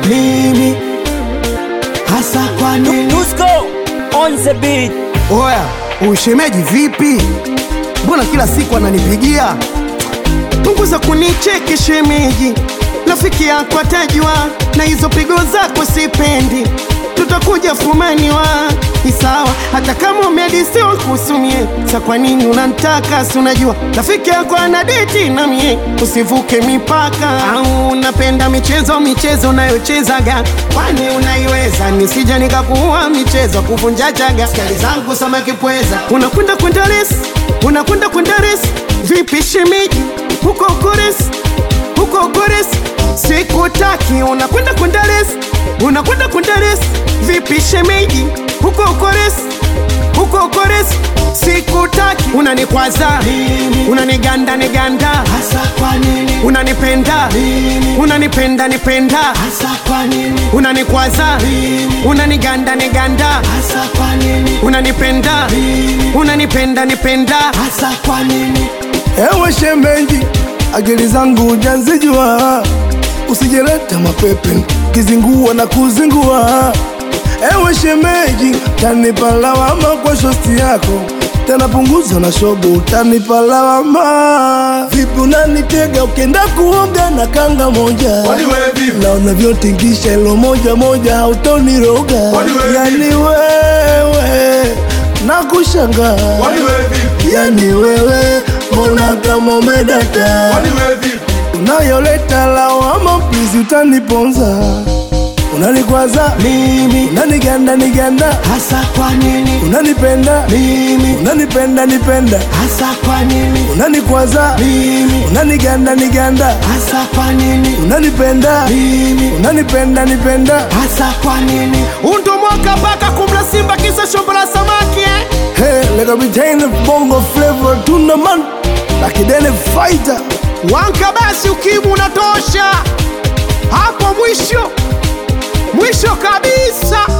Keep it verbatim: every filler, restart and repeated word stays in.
mimi hasa kwa nini? Dusko on the beat. Oya, ushemeji vipi? Mbona kila siku ananipigia? Punguza kunicheki shemeji, rafiki yako atajua, na hizo pigo zako sipendi. Tutakuja fumaniwa, ni sawa hata kama umedisiwa kusumie. Sa kwa nini unanitaka? Si unajua rafiki yako anadeti na mie, usivuke mipaka. Au unapenda michezo michezo unayochezaga, kwani unaiweza? Nisija nikakuua michezo kuvunja chaga. Skali zangu samaki pweza, unakwenda kwenda resi, unakwenda kwenda resi. Vipi shemeji, huko koresi, huko koresi sikutaki. Unakwenda kwenda resi, unakwenda kwenda resi. Vipi shemeji, huko koresi, huko koresi sikutaki. Unanikwaza, unaniganda niganda, hasa kwa nini? Unanipenda, unanipenda nipenda, hasa kwa nini? Unanikwaza, unaniganda niganda, hasa kwa nini? Unanipenda, unanipenda nipenda, hasa kwa nini? Ewe shemeji, akili zangu hujazijua, usijeleta mapepe kizingua na kuzingua. Ewe shemeji, utanipa lawama kwa shosti yako, tena punguza na shobo, utanipa lawama. Vipi unanitega ukenda kuoga na kanga moja? Na unavyotingisha ilo moja moja hautoniroga. Yani wewe nakushanga, yani wewe mbona kama umedata? Unayoleta lawama please utaniponza. Unanikwaza mimi, unaniganda niganda, hasa kwa nini? Unanipenda mimi, unanipenda nipenda, hasa kwa nini? Unanikwaza mimi, unaniganda niganda, hasa kwa nini? Unanipenda mimi, unanipenda nipenda, hasa kwa nini? Undo mwaka baka kumla simba kisa shombo la samaki eh? Hey, like a retain of bongo flavor tuna man, like a daily fighter. Wanka basi ukimu unatosha, hapo mwisho, mwisho kabisa.